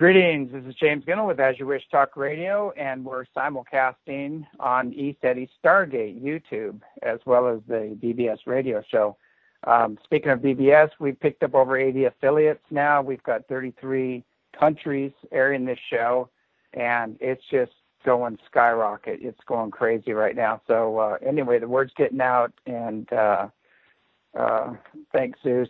Greetings. This is James Ginnell with As You Wish Talk Radio, and we're simulcasting on ECETI Stargate YouTube, as well as the BBS radio show. Speaking of BBS, we've picked up over 80 affiliates now. We've got 33 countries airing this show, and it's just going skyrocket. It's going crazy right now. So anyway, the word's getting out, and thanks Zeus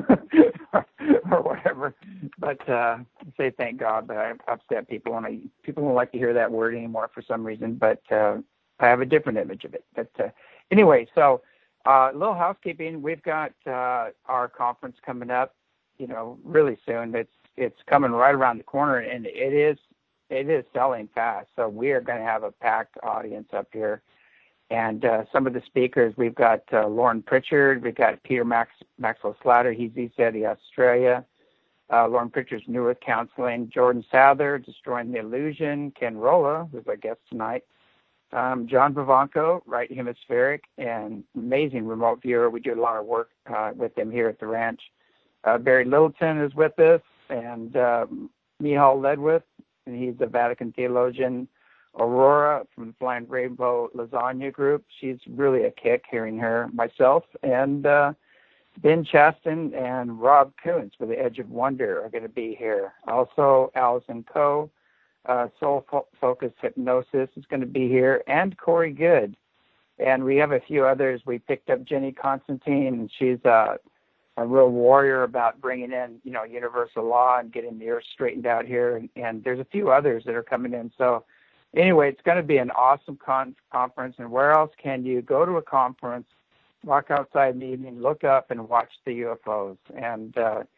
or whatever, but say thank God, but I upset people, and people don't like to hear that word anymore for some reason, but I have a different image of it. But anyway, so a little housekeeping. We've got our conference coming up, really soon. It's coming right around the corner, and it is selling fast, so we are going to have a packed audience up here. And some of the speakers, we've got Lauren Pritchard, we've got Peter Maxwell Slatter, he's ECETI Australia, Lauren Pritchard's New Earth Counseling, Jordan Souther, Destroying the Illusion, Ken Rolla, who's our guest tonight, John Vivanco, Right Hemispheric, and amazing remote viewer. We do a lot of work with him here at the ranch. Barry Littleton is with us, and Michal Ledwith, and he's a Vatican theologian. Aurora from the Flying Rainbow Lasagna Group. She's really a kick hearing her. Myself and Ben Chaston and Rob Coons for The Edge of Wonder are going to be here. Also, Allison Coe, Soul Focus Hypnosis is going to be here, and Corey Good. And we have a few others. We picked up Jenny Constantine, and she's a real warrior about bringing in, universal law and getting the earth straightened out here. And there's a few others that are coming in. So anyway, it's going to be an awesome conference, and where else can you go to a conference, walk outside in the evening, look up and watch the UFOs and,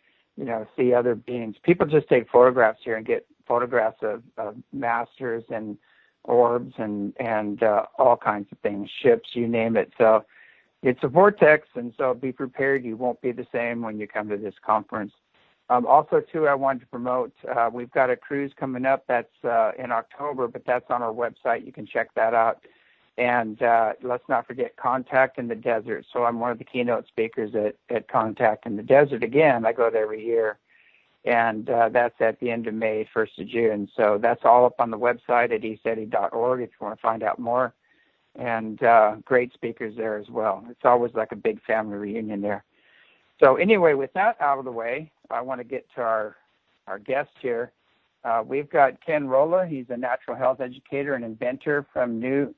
see other beings. People just take photographs here and get photographs of masters and orbs and all kinds of things, ships, you name it. So it's a vortex, and so be prepared. You won't be the same when you come to this conference. Also, too, I wanted to promote, we've got a cruise coming up that's in October, but that's on our website. You can check that out. And let's not forget Contact in the Desert. So I'm one of the keynote speakers at Contact in the Desert. Again, I go there every year. And that's at the end of May, 1st of June. So that's all up on the website at eceti.org if you want to find out more. And great speakers there as well. It's always like a big family reunion there. So anyway, with that out of the way, I want to get to our guest here. We've got Ken Rolla. He's a natural health educator and inventor from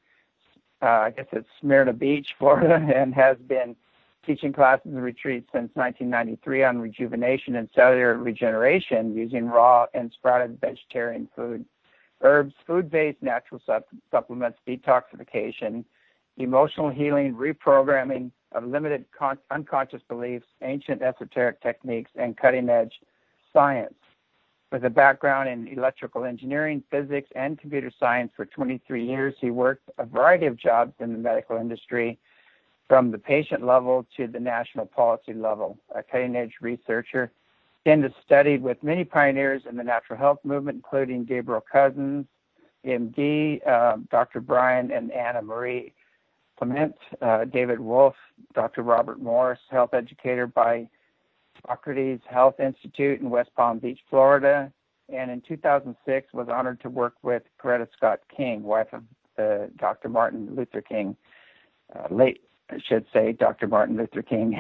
Smyrna Beach, Florida, and has been teaching classes and retreats since 1993 on rejuvenation and cellular regeneration using raw and sprouted vegetarian food, herbs, food-based natural supplements, detoxification, emotional healing, reprogramming of limited unconscious beliefs, ancient esoteric techniques, and cutting-edge science. With a background in electrical engineering, physics, and computer science for 23 years, he worked a variety of jobs in the medical industry, from the patient level to the national policy level. A cutting-edge researcher, Ken has studied with many pioneers in the natural health movement, including Gabriel Cousens, MD, Dr. Brian and Anna Marie Clement, David Wolf, Dr. Robert Morris, health educator by Socrates Health Institute in West Palm Beach, Florida, and in 2006 was honored to work with Coretta Scott King, wife of Dr. Martin Luther King, late, I should say, Dr. Martin Luther King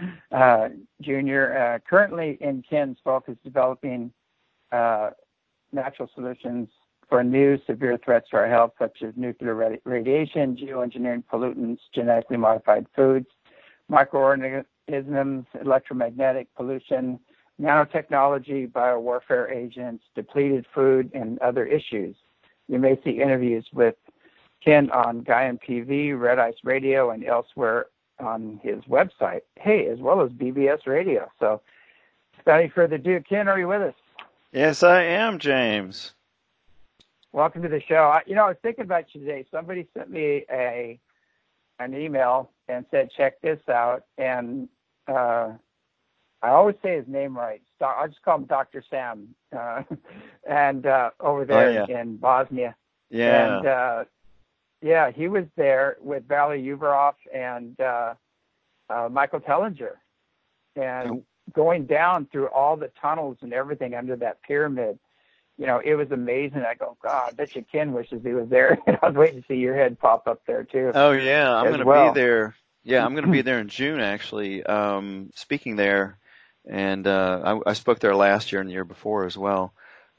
Jr. Currently in Ken's focus developing natural solutions for new severe threats to our health, such as nuclear radiation, geoengineering pollutants, genetically modified foods, microorganisms, electromagnetic pollution, nanotechnology, biowarfare agents, depleted food, and other issues. You may see interviews with Ken on Guy MTV, Red Ice Radio, and elsewhere on his website, as well as BBS Radio. So without any further ado, Ken, are you with us? Yes, I am, James. Welcome to the show. I was thinking about you today. Somebody sent me an email and said, check this out. And I always say his name right. I'll just call him Dr. Sam. And over there in Bosnia. Yeah. And he was there with Valery Uvarov and Michael Tellinger. And going down through all the tunnels and everything under that pyramid. it was amazing. I go, God, I bet you Ken wishes he was there. And I was waiting to see your head pop up there too. Oh yeah, I'm going to well. be there. Yeah, I'm going to be there in June actually, speaking there, and I spoke there last year and the year before as well.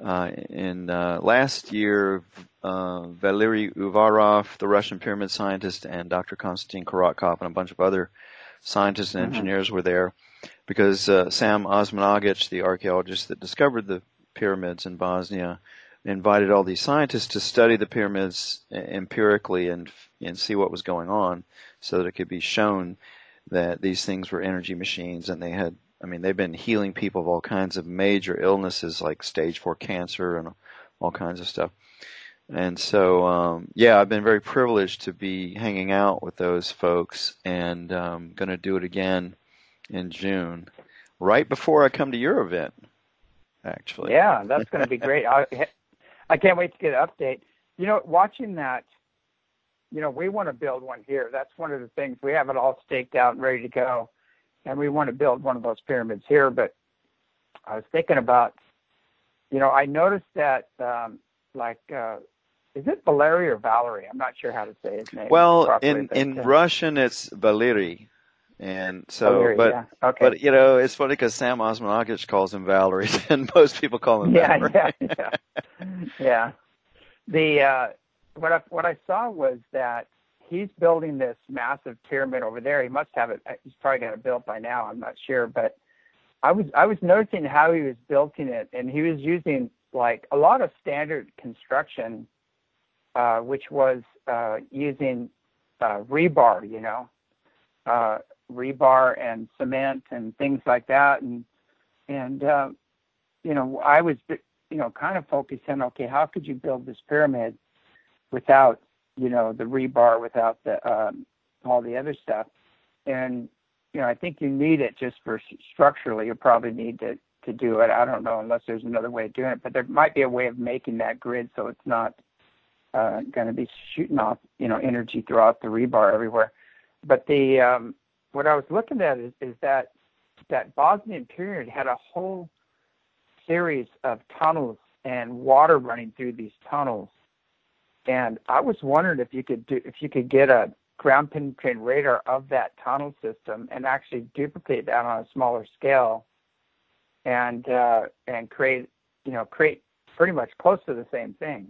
Last year, Valery Uvarov, the Russian pyramid scientist, and Dr. Konstantin Korotkov and a bunch of other scientists and engineers were there because Sam Osmanagic, the archaeologist that discovered the pyramids in Bosnia, invited all these scientists to study the pyramids empirically and see what was going on so that it could be shown that these things were energy machines, and they've been healing people of all kinds of major illnesses like stage 4 cancer and all kinds of stuff. And so, I've been very privileged to be hanging out with those folks, and going to do it again in June, right before I come to your event, actually. Yeah, that's going to be great. I can't wait to get an update. Watching that, we want to build one here. That's one of the things. We have it all staked out and ready to go, and we want to build one of those pyramids here. But I was thinking about, I noticed that, is it Valery or Valerie? I'm not sure how to say his name. Well, properly, in Russian, it's Valery. And so, Valery, but, yeah. Okay. But, it's funny because Sam Osmanagic calls him Valery, and most people call him Valery. Yeah. What I saw was that he's building this massive pyramid over there. He must have it. He's probably got it built by now. I'm not sure, but I was noticing how he was building it, and he was using like a lot of standard construction, which was using rebar, rebar and cement and things like that, and I was kind of focusing, okay, how could you build this pyramid without the rebar, without the all the other stuff? And I think you need it just for structurally. You probably need to do it. I don't know, unless there's another way of doing it, but there might be a way of making that grid so it's not going to be shooting off energy throughout the rebar everywhere. But the what I was looking at is that Bosnian period had a whole series of tunnels and water running through these tunnels, and I was wondering if you could get a ground penetrating radar of that tunnel system and actually duplicate that on a smaller scale, and create pretty much close to the same thing.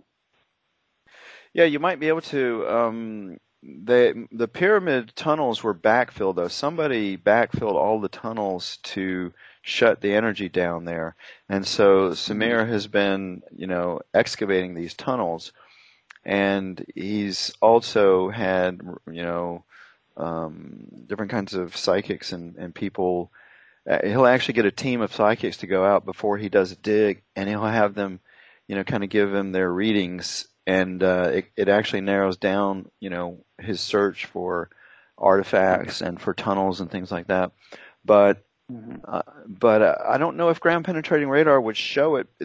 Yeah, you might be able to. The pyramid tunnels were backfilled, though. Somebody backfilled all the tunnels to shut the energy down there. And so Samir has been, excavating these tunnels. And he's also had, different kinds of psychics and people. He'll actually get a team of psychics to go out before he does a dig, and he'll have them, kind of give them their readings. And it actually narrows down, his search for artifacts and for tunnels and things like that. But I don't know if ground penetrating radar would show it.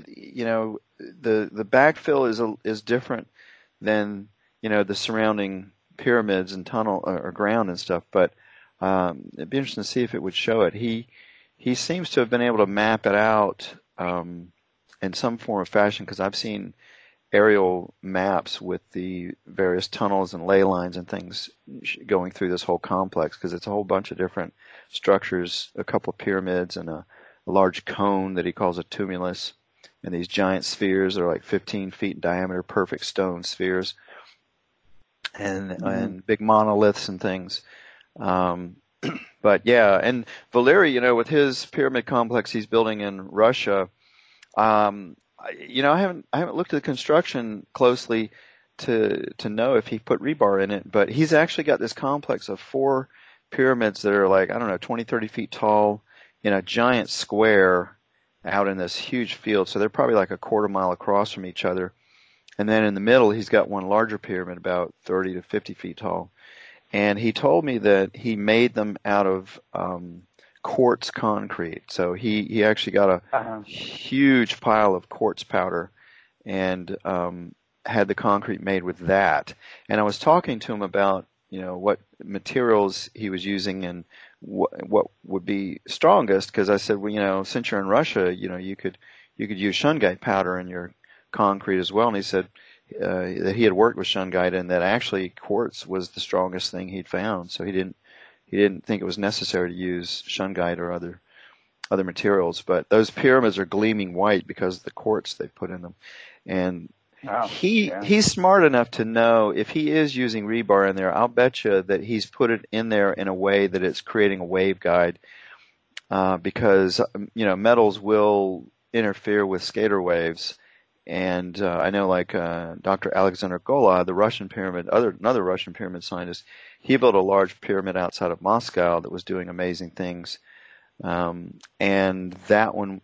The backfill is different than the surrounding pyramids and tunnel or ground and stuff. But it'd be interesting to see if it would show it. He seems to have been able to map it out in some form or fashion, because I've seen aerial maps with the various tunnels and ley lines and things going through this whole complex, because it's a whole bunch of different structures, a couple of pyramids and a large cone that he calls a tumulus, and these giant spheres that are like 15 feet in diameter, perfect stone spheres, and big monoliths and things. But yeah, and Valery, with his pyramid complex he's building in Russia, I haven't looked at the construction closely to know if he put rebar in it, but he's actually got this complex of 4 pyramids that are like, 20, 30 feet tall in a giant square out in this huge field. So they're probably like a quarter mile across from each other. And then in the middle, he's got one larger pyramid about 30 to 50 feet tall. And he told me that he made them out of quartz concrete. So he actually got a huge pile of quartz powder and had the concrete made with that. And I was talking to him about what materials he was using and what would be strongest, because I said, well, since you're in Russia, you could use shungite powder in your concrete as well. And he said that he had worked with shungite and that actually quartz was the strongest thing he'd found. So he didn't think it was necessary to use shungite or other materials. But those pyramids are gleaming white because of the quartz they put in them. And he's smart enough to know if he is using rebar in there, I'll bet you that he's put it in there in a way that it's creating a waveguide, because metals will interfere with scalar waves. And I know, like Dr. Alexander Golod, the Russian pyramid, another Russian pyramid scientist, he built a large pyramid outside of Moscow that was doing amazing things. And that one,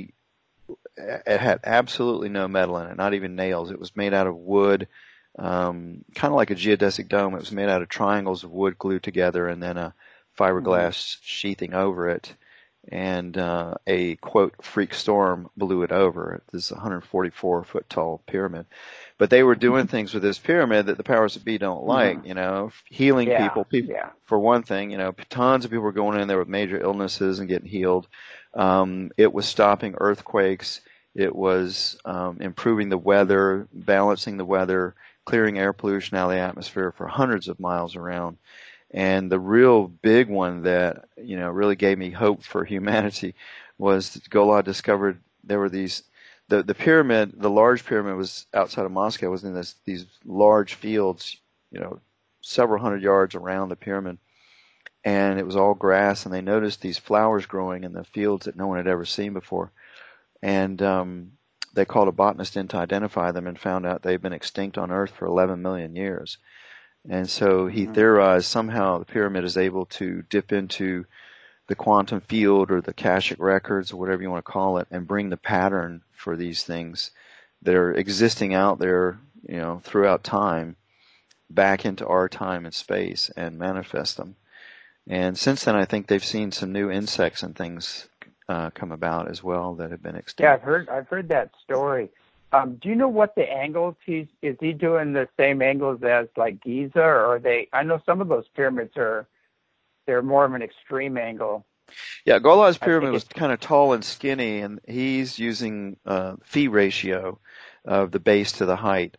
it had absolutely no metal in it, not even nails. It was made out of wood, kind of like a geodesic dome. It was made out of triangles of wood glued together and then a fiberglass sheathing over it. And a, quote, freak storm blew it over. This is a 144-foot tall pyramid. But they were doing things with this pyramid that the powers that be don't like, healing people. For one thing, tons of people were going in there with major illnesses and getting healed. It was stopping earthquakes. It was improving the weather, balancing the weather, clearing air pollution out of the atmosphere for hundreds of miles around. And the real big one that, really gave me hope for humanity was that Golod discovered there were these, the pyramid, the large pyramid was outside of Moscow, was in these large fields, several hundred yards around the pyramid. And it was all grass, and they noticed these flowers growing in the fields that no one had ever seen before. And they called a botanist in to identify them and found out they'd been extinct on Earth for 11 million years. And so he theorized somehow the pyramid is able to dip into the quantum field or the Akashic records or whatever you want to call it and bring the pattern for these things that are existing out there, throughout time back into our time and space and manifest them. And since then, I think they've seen some new insects and things come about as well that have been extinct. Yeah, I've heard that story. Do you know what the angles is he doing the same angles as like Giza, or are they? I know some of those pyramids they're more of an extreme angle. Yeah, Golod's pyramid was kind of tall and skinny, and he's using phi ratio of the base to the height.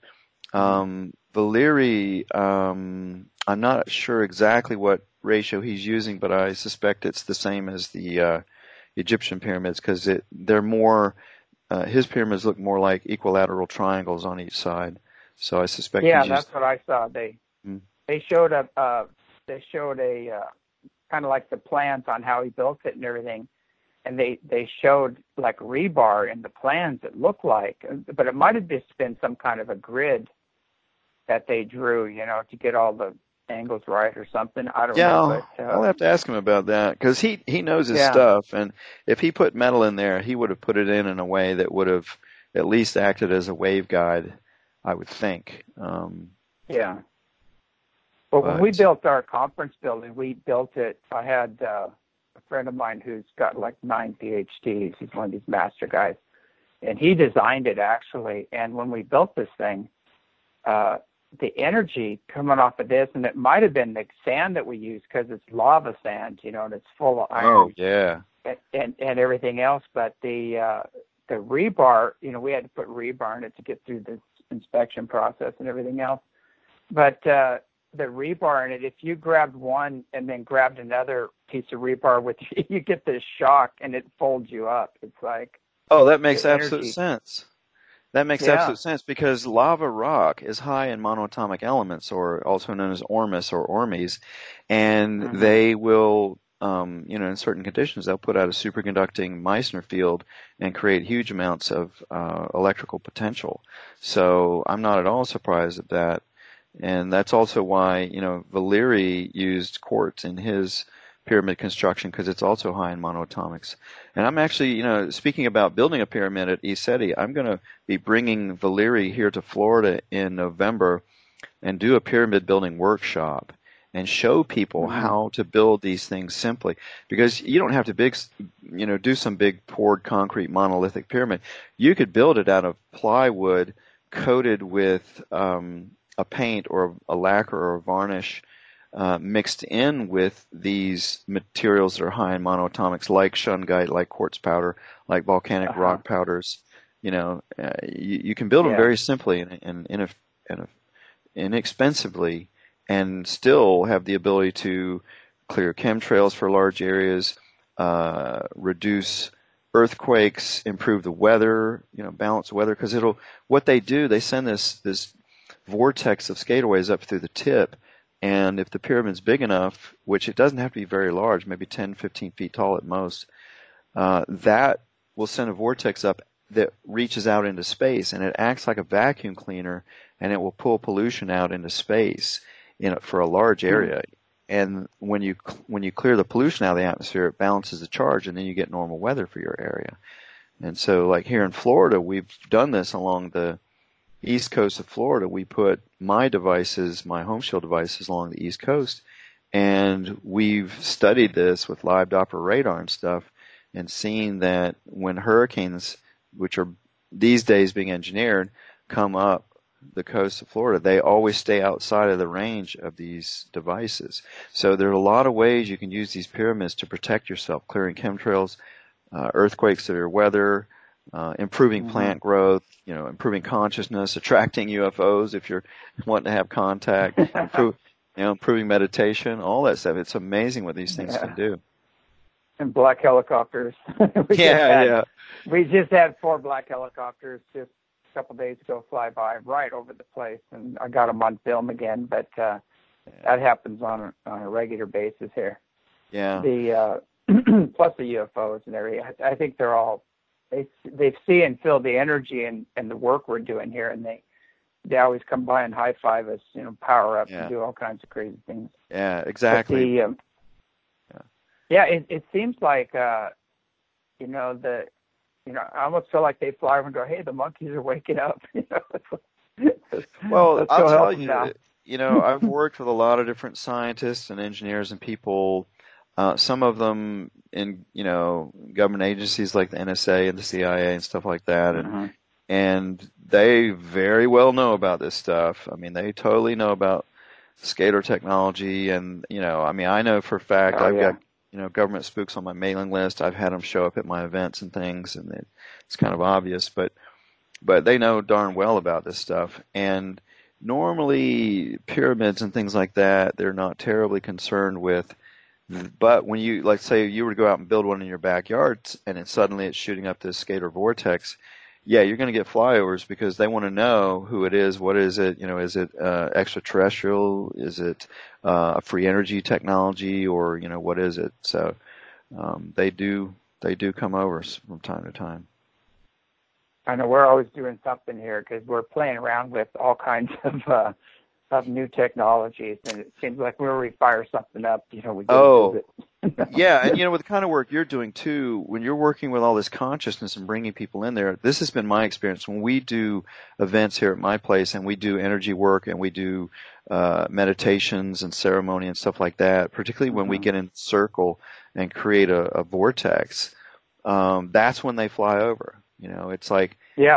Valery, I'm not sure exactly what ratio he's using, but I suspect it's the same as the Egyptian pyramids because they're more. His pyramids look more like equilateral triangles on each side, so I suspect. Yeah, that's what I saw. They showed a kind of like the plans on how he built it and everything, and they showed like rebar in the plans. It looked like, but it might have just been some kind of a grid that they drew, to get all the angles right or something. I don't know. But, I'll have to ask him about that because he knows his stuff, and if he put metal in there, he would have put it in a way that would have at least acted as a waveguide, I would think. Yeah. Well, when we built our conference building, we built it. I had a friend of mine who's got like 9 PhDs. He's one of these master guys, and he designed it actually. And when we built this thing, the energy coming off of this, and it might have been the sand that we used because it's lava sand, and it's full of iron. Oh, yeah. And everything else. But the rebar, we had to put rebar in it to get through this inspection process and everything else. But the rebar in it, if you grabbed one and then grabbed another piece of rebar with you, you get this shock and it folds you up. It's like... Oh, that makes absolute sense. That makes absolute sense because lava rock is high in monoatomic elements, or also known as ormus or ormes, and they will, in certain conditions, they'll put out a superconducting Meissner field and create huge amounts of electrical potential. So I'm not at all surprised at that, and that's also why Valery used quartz in his pyramid construction because it's also high in monoatomics. And I'm actually, speaking about building a pyramid at ECETI, I'm going to be bringing Valery here to Florida in November and do a pyramid building workshop and show people how to build these things simply. Because you don't have to do some big poured concrete monolithic pyramid. You could build it out of plywood coated with a paint or a lacquer or a varnish mixed in with these materials that are high in monoatomics, like shungite, like quartz powder, like volcanic rock powders, You can build them very simply and inexpensively, and still have the ability to clear chemtrails for large areas, reduce earthquakes, improve the weather, balance the weather. Because what they do, they send this vortex of scalar waves up through the tip, and if the pyramid's big enough, which it doesn't have to be very large, maybe 10, 15 feet tall at most, that will send a vortex up that reaches out into space, and it acts like a vacuum cleaner, and it will pull pollution out into space for a large area. And when you clear the pollution out of the atmosphere, it balances the charge, and then you get normal weather for your area. And so, like here in Florida, we've done this along the east coast of Florida. We put my home shield devices along the east coast, and we've studied this with live Doppler radar and stuff, and seen that when hurricanes, which are these days being engineered, come up the coast of Florida, they always stay outside of the range of these devices. So there are a lot of ways you can use these pyramids to protect yourself, clearing chemtrails, earthquakes, severe weather, improving plant growth, improving consciousness, attracting UFOs if you're wanting to have contact, improving meditation, all that stuff. It's amazing what these things can do. And black helicopters. We just had 4 black helicopters just a couple of days ago fly by right over the place, and I got them on film again. But that happens on a regular basis here. Yeah. The plus the UFOs and everything. I think they're all they see and feel the energy and the work we're doing here, and they always come by and high five us, power up and do all kinds of crazy things. Yeah, exactly. It seems like I almost feel like they fly over and go, "Hey, the monkeys are waking up." Well, I'll tell you, I've worked with a lot of different scientists and engineers and people. Some of them in government agencies like the NSA and the CIA and stuff like that, and they very well know about this stuff. I mean, they totally know about scalar technology, and I know for a fact I've got government spooks on my mailing list. I've had them show up at my events and things, and it's kind of obvious, but they know darn well about this stuff. And normally pyramids and things like that, they're not terribly concerned with. But when you, like, say you were to go out and build one in your backyard, and then suddenly it's shooting up this scalar vortex, you're going to get flyovers because they want to know who it is, what is it, is it extraterrestrial, is it a free energy technology, or what is it? So they do come over from time to time. I know we're always doing something here because we're playing around with all kinds of new technologies, and it seems like whenever we fire something up, we go visit. Yeah, and with the kind of work you're doing too, when you're working with all this consciousness and bringing people in there, this has been my experience. When we do events here at my place, and we do energy work, and we do meditations and ceremony and stuff like that, particularly when we get in circle and create a vortex, that's when they fly over. It's like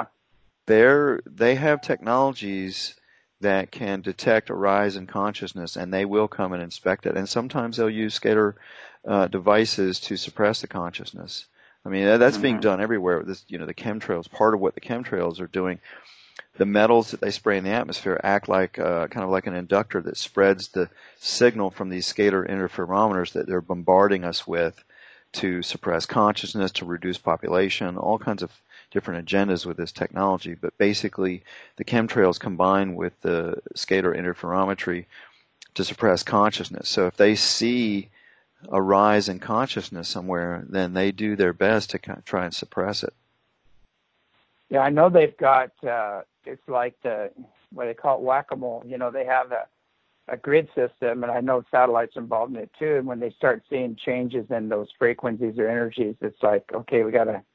they have technologies that can detect a rise in consciousness, and they will come and inspect it. And sometimes they'll use scalar devices to suppress the consciousness. I mean, that's being done everywhere. This, the chemtrails, part of what the chemtrails are doing, the metals that they spray in the atmosphere act like kind of like an inductor that spreads the signal from these scalar interferometers that they're bombarding us with to suppress consciousness, to reduce population, all kinds of different agendas with this technology. But basically, the chemtrails combine with the scalar interferometry to suppress consciousness. So if they see a rise in consciousness somewhere, then they do their best to try and suppress it. Yeah, I know they've got, it's like what they call it, whack-a-mole. They have a grid system, and I know satellites involved in it too. And when they start seeing changes in those frequencies or energies, it's like, okay, we got to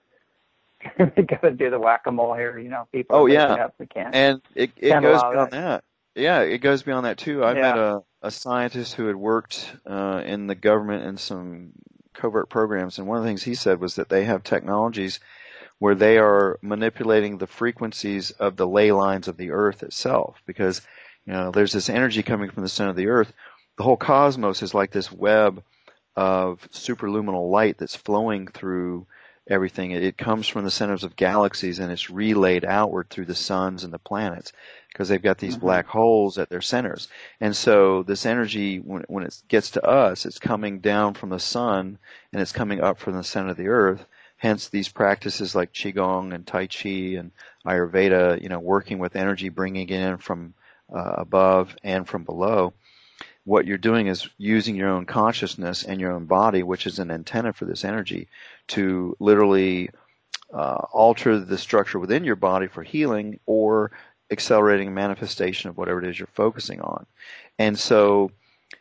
do the whack-a-mole here. People. Oh yeah, up. We can't. And it goes beyond that. Yeah, it goes beyond that too. I met a scientist who had worked in the government in some covert programs, and one of the things he said was that they have technologies where they are manipulating the frequencies of the ley lines of the Earth itself, because there's this energy coming from the center of the Earth. The whole cosmos is like this web of superluminal light that's flowing through everything. It comes from the centers of galaxies, and it's relayed outward through the suns and the planets, because they've got these black holes at their centers. And so this energy, when it gets to us, it's coming down from the sun, and it's coming up from the center of the earth. Hence these practices like Qigong and Tai Chi and Ayurveda, working with energy, bringing it in from above and from below. What you're doing is using your own consciousness and your own body, which is an antenna for this energy, to literally alter the structure within your body for healing or accelerating manifestation of whatever it is you're focusing on. And so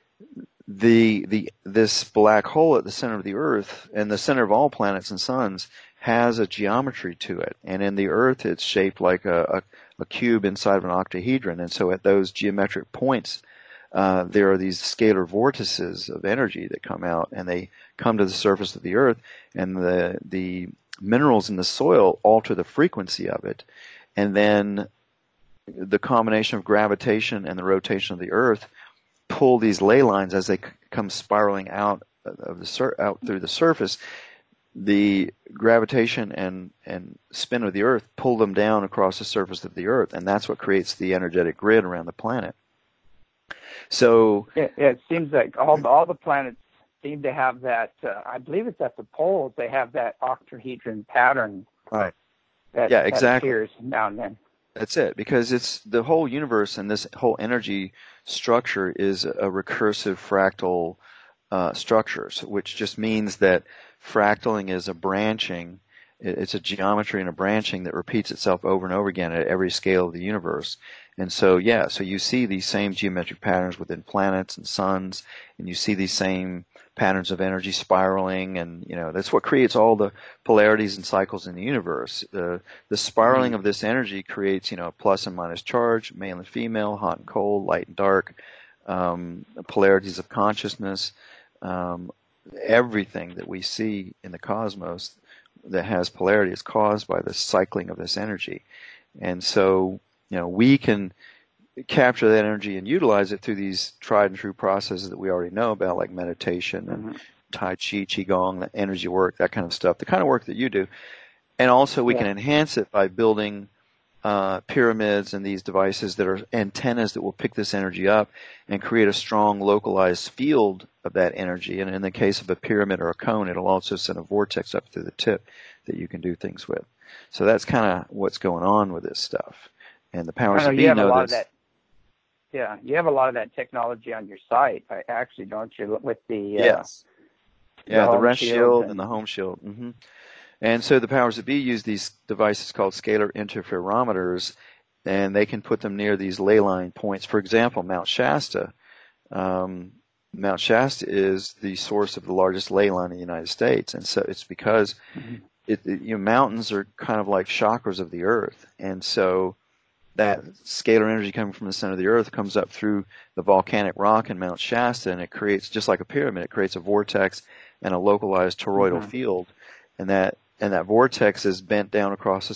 this black hole at the center of the Earth, and the center of all planets and suns, has a geometry to it. And in the Earth, it's shaped like a cube inside of an octahedron. And so at those geometric points, there are these scalar vortices of energy that come out, and they come to the surface of the Earth, and the minerals in the soil alter the frequency of it. And then the combination of gravitation and the rotation of the Earth pull these ley lines as they come spiraling out through the surface. The gravitation and spin of the Earth pull them down across the surface of the Earth, and that's what creates the energetic grid around the planet. So it seems like all the planets seem to have that. I believe it's at the poles. They have that octahedron pattern. Right. That appears now and then. That's it, because it's the whole universe, and this whole energy structure is a recursive fractal structure, which just means that fractaling is a branching. It's a geometry and a branching that repeats itself over and over again at every scale of the universe. And so, so you see these same geometric patterns within planets and suns, and you see these same patterns of energy spiraling, and that's what creates all the polarities and cycles in the universe. The spiraling of this energy creates a plus and minus charge, male and female, hot and cold, light and dark, polarities of consciousness, everything that we see in the cosmos that has polarity is caused by the cycling of this energy. And so we can capture that energy and utilize it through these tried and true processes that we already know about, like meditation and Tai Chi, Qigong, the energy work, that kind of stuff, the kind of work that you do. And also we can enhance it by building pyramids and these devices that are antennas that will pick this energy up and create a strong localized field of that energy. And in the case of a pyramid or a cone, it'll also send a vortex up through the tip that you can do things with. So that's kind of what's going on with this stuff. And the powers that be know this. Yeah, you have a lot of that technology on your site, actually, don't you? With the the Rest Shield and the Home Shield. And so the powers that be use these devices called scalar interferometers, and they can put them near these ley line points. For example, Mount Shasta. Mount Shasta is the source of the largest ley line in the United States, and so it's because mountains are kind of like chakras of the Earth, and so that scalar energy coming from the center of the Earth comes up through the volcanic rock in Mount Shasta, and it creates, just like a pyramid, it creates a vortex and a localized toroidal field, and that vortex is bent down across the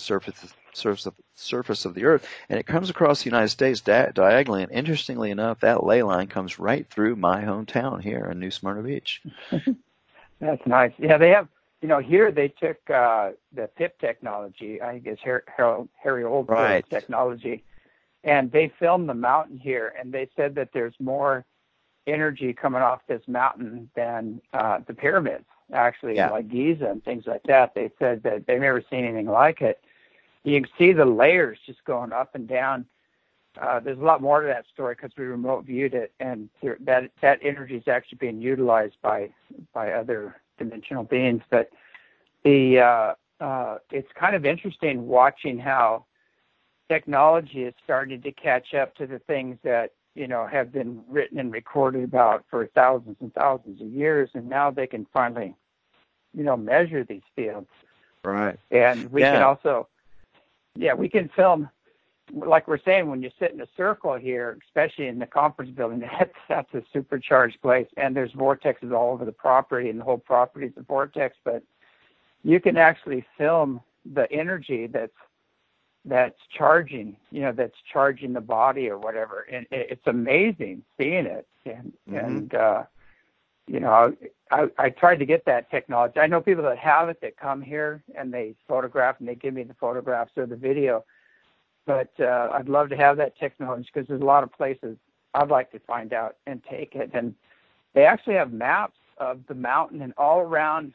surface of the Earth, and it comes across the United States diagonally. And interestingly enough, that ley line comes right through my hometown here in New Smyrna Beach. That's nice. Yeah, they have. Here they took the PIP technology, I think it's Harry Oldfield's technology, and they filmed the mountain here, and they said that there's more energy coming off this mountain than the pyramids, actually, like Giza and things like that. They said that they've never seen anything like it. You can see the layers just going up and down. There's a lot more to that story because we remote viewed it, and that energy is actually being utilized by other dimensional beings. But it's kind of interesting watching how technology is starting to catch up to the things that have been written and recorded about for thousands and thousands of years, and now they can finally measure these fields. Right. And we can also we can film, like we're saying, when you sit in a circle here, especially in the conference building, that's a supercharged place, and there's vortexes all over the property, and the whole property is a vortex. But you can actually film the energy that's charging, that's charging the body or whatever, and it's amazing seeing it. And you know, I tried to get that technology. I know people that have it that come here and they photograph and they give me the photographs or the video. But I'd love to have that technology because there's a lot of places I'd like to find out and take it. And they actually have maps of the mountain and all around.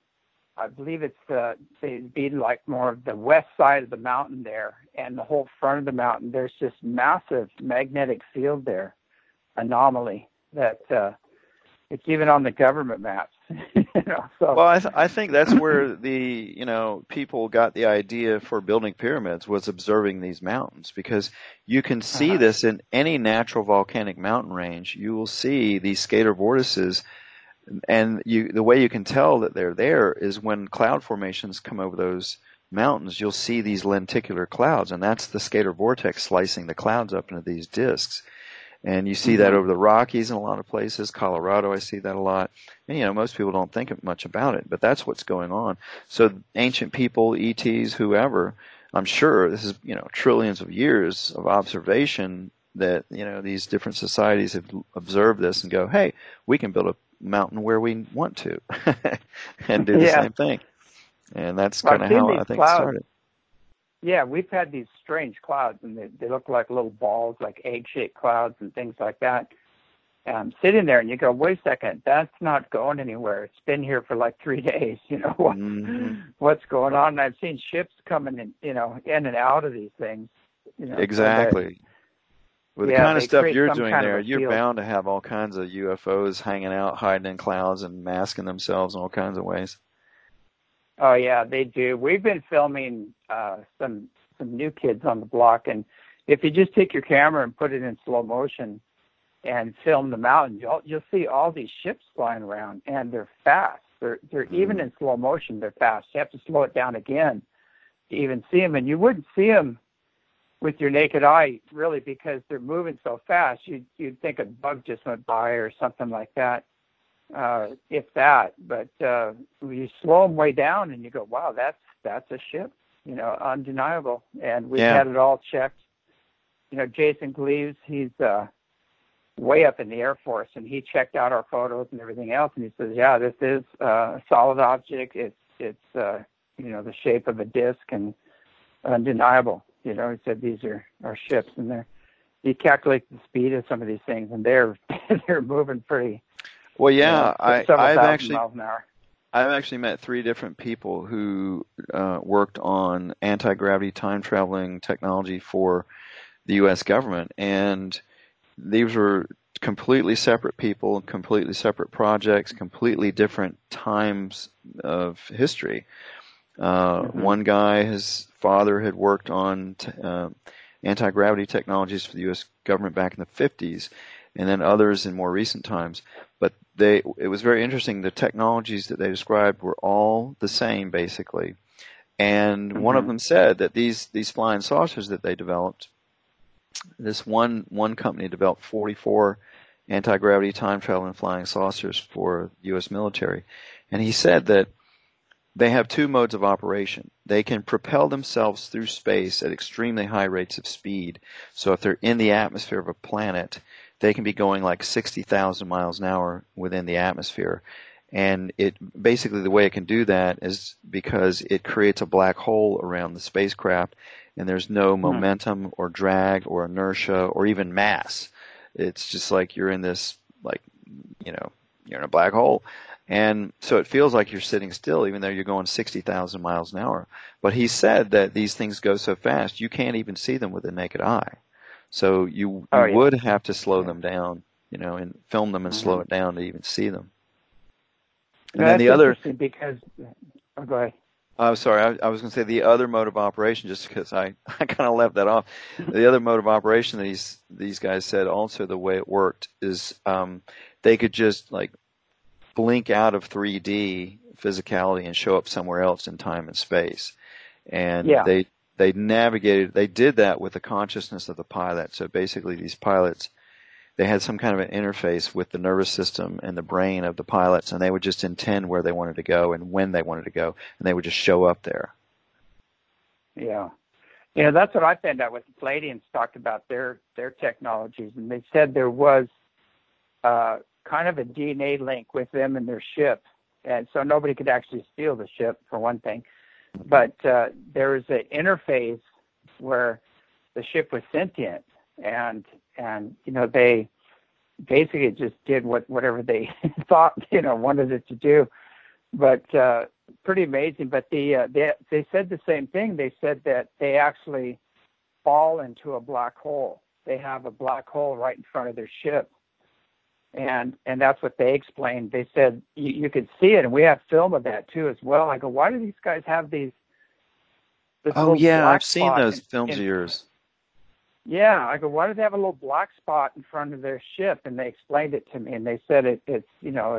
I believe it'd be like more of the west side of the mountain there, and the whole front of the mountain. There's this massive magnetic field there, anomaly that it's even on the government maps. So. Well, I think that's where the people got the idea for building pyramids, was observing these mountains, because you can see this in any natural volcanic mountain range. You will see these scalar vortices. And the way you can tell that they're there is when cloud formations come over those mountains, you'll see these lenticular clouds, and that's the scalar vortex slicing the clouds up into these disks. And you see that over the Rockies in a lot of places. Colorado, I see that a lot. And, most people don't think much about it, but that's what's going on. So ancient people, ETs, whoever, I'm sure this is, trillions of years of observation that, these different societies have observed this and go, hey, we can build a mountain where we want to and do the same thing. And that's kind of how I think it started. Yeah, we've had these strange clouds, and they look like little balls, like egg-shaped clouds and things like that. Sitting there, and you go, wait a second, that's not going anywhere. It's been here for like 3 days. What's going on? And I've seen ships coming in, in and out of these things. Exactly. With the kind of stuff you're doing there, you're bound to have all kinds of UFOs hanging out, hiding in clouds, and masking themselves in all kinds of ways. Oh yeah, they do. We've been filming some new kids on the block, and if you just take your camera and put it in slow motion and film the mountain, you'll see all these ships flying around, and they're fast. They're even in slow motion, they're fast. You have to slow it down again to even see them, and you wouldn't see them with your naked eye, really, because they're moving so fast. You'd think a bug just went by or something like that, if that. But you slow them way down, and you go, wow, that's a ship, undeniable. And we've had it all checked. Jason Gleaves, he's way up in the Air Force, and he checked out our photos and everything else, and he says, yeah, this is a solid object. It's the shape of a disc and undeniable. He said these are ships, and he calculates the speed of some of these things, and they're moving pretty. Well, yeah, I've actually met 3 different people who worked on anti-gravity time traveling technology for the U.S. government, and these were completely separate people, completely separate projects, completely different times of history. One guy, his father had worked on anti-gravity technologies for the U.S. government back in the 50s, and then others in more recent times. But it was very interesting. The technologies that they described were all the same, basically. And one of them said that these flying saucers that they developed, this one company developed 44 anti-gravity time traveling flying saucers for the U.S. military. And he said that they have 2 modes of operation. They can propel themselves through space at extremely high rates of speed. So if they're in the atmosphere of a planet, they can be going like 60,000 miles an hour within the atmosphere. And basically the way it can do that is because it creates a black hole around the spacecraft, and there's no momentum or drag or inertia or even mass. It's just like you're in this, you're in a black hole. And so it feels like you're sitting still, even though you're going 60,000 miles an hour. But he said that these things go so fast, you can't even see them with the naked eye. So you would have to slow them down, and film them and slow it down to even see them. And then the other, because, go ahead. I'm sorry, I was going to say the other mode of operation, just because I kind of left that off. The other mode of operation that these guys said also the way it worked is they could just blink out of 3D physicality and show up somewhere else in time and space. And they navigated, they did that with the consciousness of the pilot. So basically these pilots, they had some kind of an interface with the nervous system and the brain of the pilots, and they would just intend where they wanted to go and when they wanted to go, and they would just show up there. Yeah. That's what I found out with the Palladians talked about their technologies, and they said there was kind of a DNA link with them and their ship, and so nobody could actually steal the ship, for one thing. But there was an interface where the ship was sentient, and they basically just did whatever they thought wanted it to do. But pretty amazing. But they said the same thing. They said that they actually fall into a black hole. They have a black hole right in front of their ship, and that's what they explained. They said you could see it, and we have film of that too as well. I go, why do these guys have these? Oh yeah, I've seen those films of yours. Yeah, I go, why do they have a little black spot in front of their ship? And they explained it to me, and they said it's because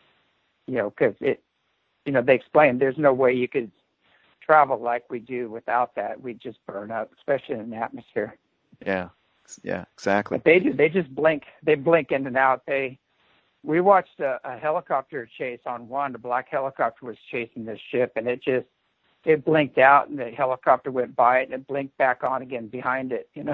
they explained there's no way you could travel like we do without that. We just burn up, especially in the atmosphere. Yeah, exactly. But they do. They just blink. They blink in and out. We watched a helicopter chase on one. The black helicopter was chasing this ship, and it blinked out, and the helicopter went by it, and it blinked back on again behind it, and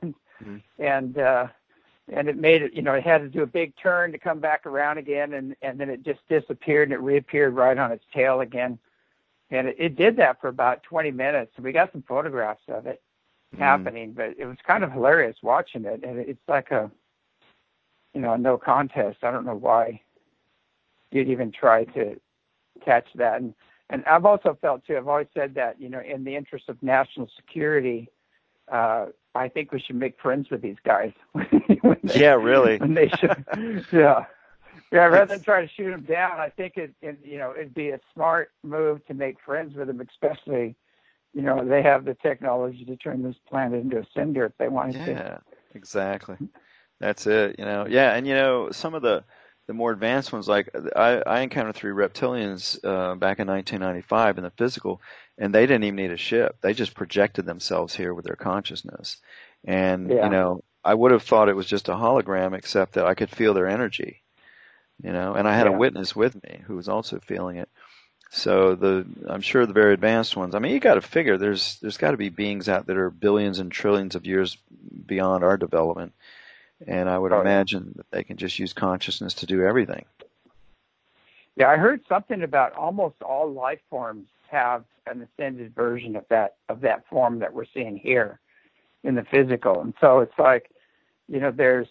it made it, it had to do a big turn to come back around again, and then it just disappeared, and it reappeared right on its tail again. And it did that for about 20 minutes. We got some photographs of it happening, but it was kind of hilarious watching it. And it's like a no contest. I don't know why you'd even try to catch that. And I've also felt too, I've always said that, in the interest of national security, I think we should make friends with these guys. Yeah, really. When they should, yeah. Yeah, rather than try to shoot them down, I think it'd be a smart move to make friends with them, especially, they have the technology to turn this planet into a cinder if they wanted to. Yeah, exactly. That's it, Yeah, and, some of the more advanced ones, like I encountered 3 reptilians back in 1995 in the physical, and they didn't even need a ship. They just projected themselves here with their consciousness. And, I would have thought it was just a hologram, except that I could feel their energy. And I had a witness with me who was also feeling it. So I'm sure the very advanced ones, I mean, you got to figure there's got to be beings out that are billions and trillions of years beyond our development. And I would imagine that they can just use consciousness to do everything. Yeah, I heard something about almost all life forms have an ascended version of that form that we're seeing here in the physical. And so it's like, there's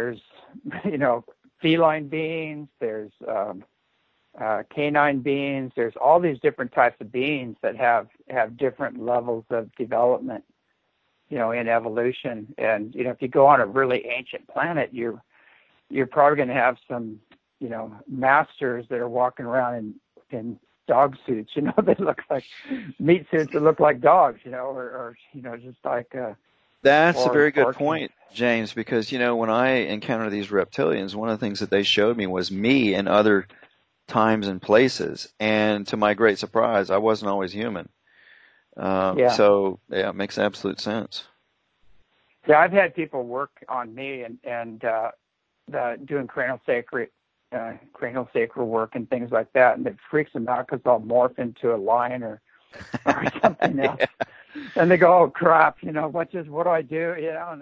feline beings, there's canine beings, there's all these different types of beings that have different levels of development, in evolution. And, if you go on a really ancient planet, you're probably going to have some, masters that are walking around in dog suits, they look like meat suits that look like dogs, or just like, that's a very good point, James, because, when I encounter these reptilians, one of the things that they showed me was me in other times and places. And to my great surprise, I wasn't always human. So, it makes absolute sense. Yeah, I've had people work on me and doing craniosacral work and things like that, and it freaks them out because I'll morph into a lion or something else. And they go, "Oh crap, what do I do?"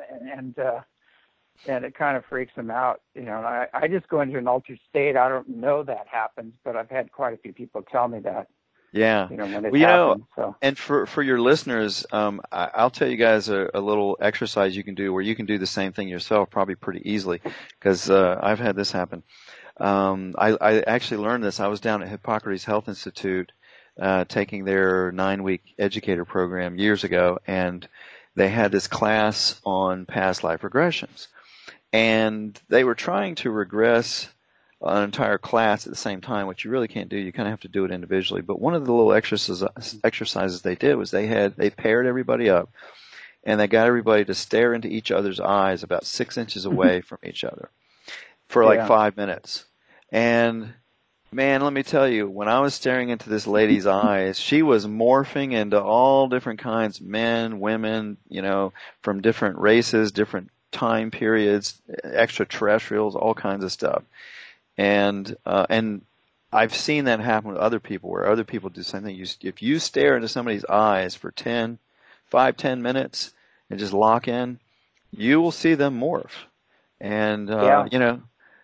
And it kind of freaks them out. And I just go into an altered state. I don't know that happens, but I've had quite a few people tell me that. Yeah. When it happens. So. And for your listeners, I'll tell you guys a little exercise you can do where you can do the same thing yourself, probably pretty easily, because I've had this happen. I actually learned this. I was down at Hippocrates Health Institute taking their 9-week educator program years ago, and they had this class on past life regressions. And they were trying to regress an entire class at the same time, which you really can't do. You kind of have to do it individually. But one of the little exercises they did was they paired everybody up, and they got everybody to stare into each other's eyes about 6 inches away from each other for like 5 minutes. And man, let me tell you, when I was staring into this lady's eyes, she was morphing into all different kinds, men, women, from different races, different time periods, extraterrestrials, all kinds of stuff. And I've seen that happen with other people, where other people do something. If you stare into somebody's eyes for 10 minutes and just lock in, you will see them morph. And,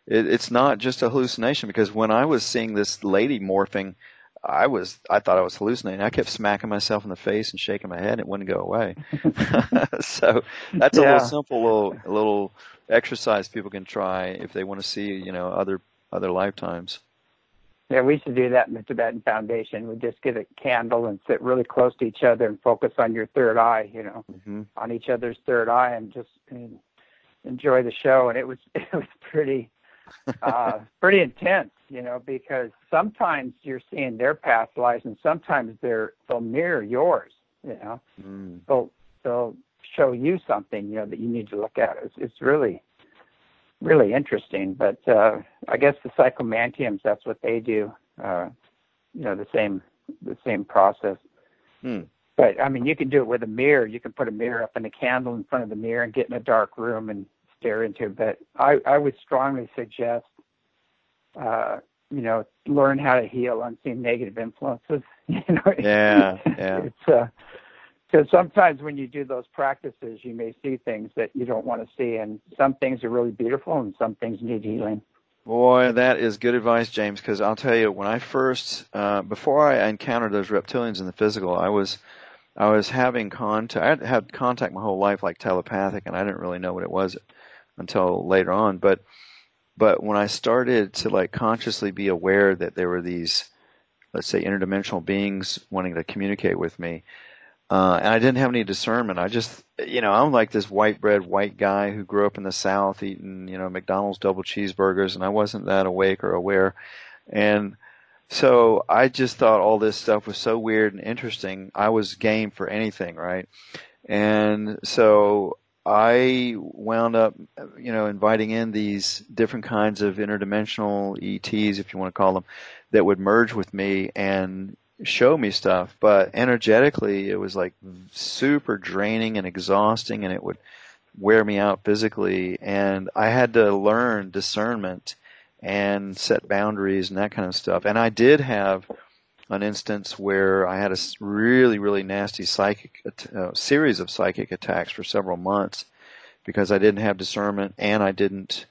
it's not just a hallucination, because when I was seeing this lady morphing, I thought I was hallucinating. I kept smacking myself in the face and shaking my head, and it wouldn't go away. So that's a little Yeah. simple little exercise people can try if they want to see, other lifetimes. Yeah, we used to do that in the Tibetan Foundation. We just get a candle and sit really close to each other and focus on your third eye, Hmm. on each other's third eye, and just enjoy the show. And it was pretty pretty intense, because sometimes you're seeing their past lives, and sometimes they'll mirror yours. Mm. They'll show you something that you need to look at. It's really really interesting. But I guess the psychomantiums, that's what they do. The same process. Mm. But I mean, you can do it with a mirror. You can put a mirror up and a candle in front of the mirror and get in a dark room and stare into it. But I would strongly suggest, learn how to heal unseen negative influences. Yeah. It's because sometimes when you do those practices, you may see things that you don't want to see, and some things are really beautiful, and some things need healing. Boy, that is good advice, James, because I'll tell you, when I first, before I encountered those reptilians in the physical, I was having contact. I had contact my whole life, like telepathic, and I didn't really know what it was until later on. But when I started to like consciously be aware that there were these, let's say, interdimensional beings wanting to communicate with me, and I didn't have any discernment. I just, I'm like this white bread white guy who grew up in the South eating, McDonald's double cheeseburgers, and I wasn't that awake or aware. And so I just thought all this stuff was so weird and interesting. I was game for anything, right? And so I wound up, inviting in these different kinds of interdimensional ETs, if you want to call them, that would merge with me and show me stuff. But energetically, it was like super draining and exhausting, and it would wear me out physically. And I had to learn discernment and set boundaries and that kind of stuff. And I did have an instance where I had a really, really nasty series of psychic attacks for several months because I didn't have discernment, and I didn't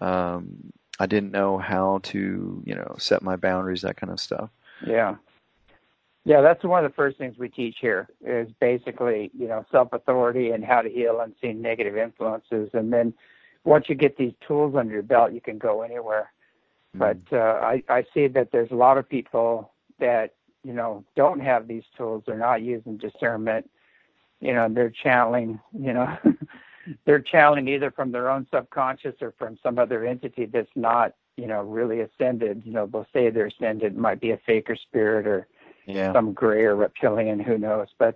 know how to, set my boundaries, that kind of stuff. Yeah. Yeah, that's one of the first things we teach here is basically, self-authority and how to heal unseen negative influences. And then once you get these tools under your belt, you can go anywhere. But I see that there's a lot of people that, don't have these tools. They're not using discernment. They're channeling, they're channeling either from their own subconscious or from some other entity that's not, really ascended. They'll say they're ascended. It might be a faker spirit or some gray or reptilian, who knows. But